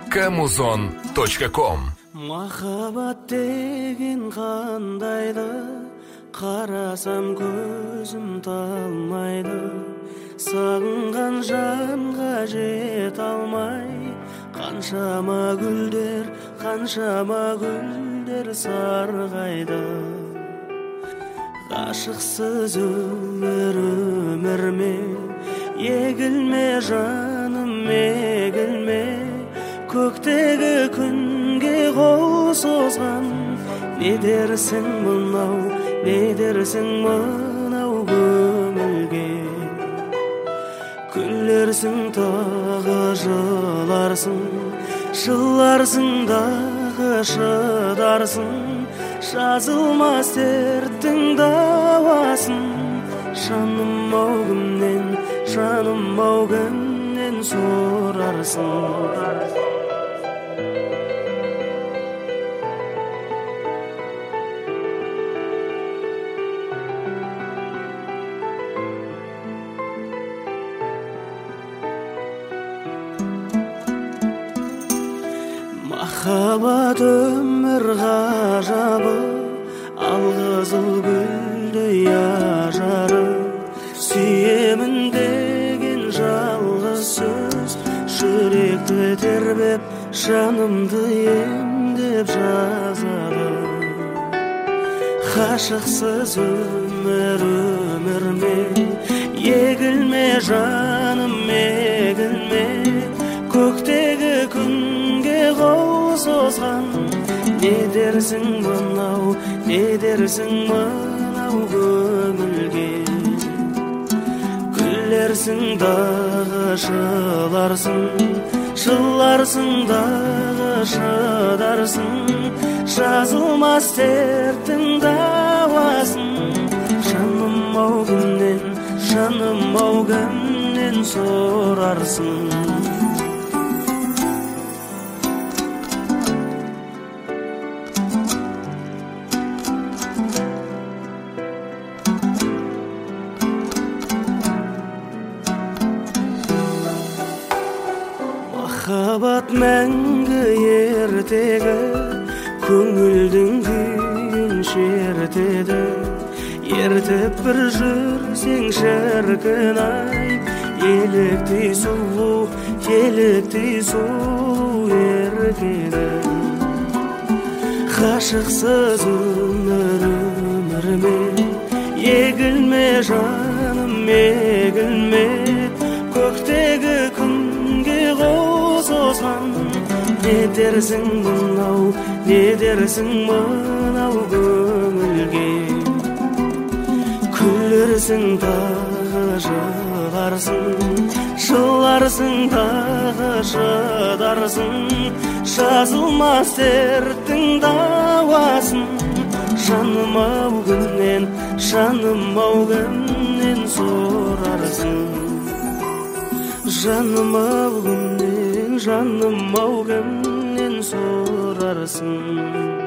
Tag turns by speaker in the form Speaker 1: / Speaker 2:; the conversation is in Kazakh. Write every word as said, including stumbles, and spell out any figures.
Speaker 1: камузон точка ком.
Speaker 2: Махаббат деген қандайды, қарасам көзім талмайды. Сағынған жанға жете алмай, қаншама гүлдер, қаншама гүлдер сарғайды. Ғашықсыз өмір өмір ме, егілме жаным егілме. Көктегі күнге қол созған, не дерсің мынау, не дерсің мынау көңілге. Күлерсің тағы жыларсың, жыларсың дағы шыдарсың. Жазылмас дерттің дауасын, жаным-ау кімнен, жаным-ау кімнен сұрарсың. Махаббат өмір ғажабы, алқызыл гүлдей ажары. Сүйемін деген жалғыз сөз, жүректі тербеп, жанымды емдеп жазады. Ғашықсыз өмір өмір ме, егілме жаным егілме. Көктегі күнге қол созған, не дерсің мынау, не дерсің мынау көңілге. Күлерсің дағы жыларсың, жыларсың дағы шыдарсың. Жазылмас дерттің дауасын, жаным-ау кімнен, жаным-ау кімнен сұрарсың. Махаббат мәңгі ертегі, көңілдің күйін шертеді. Ертіп бір жүрсең шіркін-ай, еліктей сұлу, еліктей сұлу еркегі. Ғашықсыз өмір өмір ме, егілме жаным егілме. Көктегі күнге қол созған, не дерсің мынау, не дерсің мынау көңілге. Күлерсің тағы жыларсың, жыларсың тағы шыдарсың. Жазылмас дерттің дауасын, жаным-ау кімнен, жаным-ау кімнен сұрарсың. Жаным-ау кімнен, жаным-ау кімнен сұрарсың.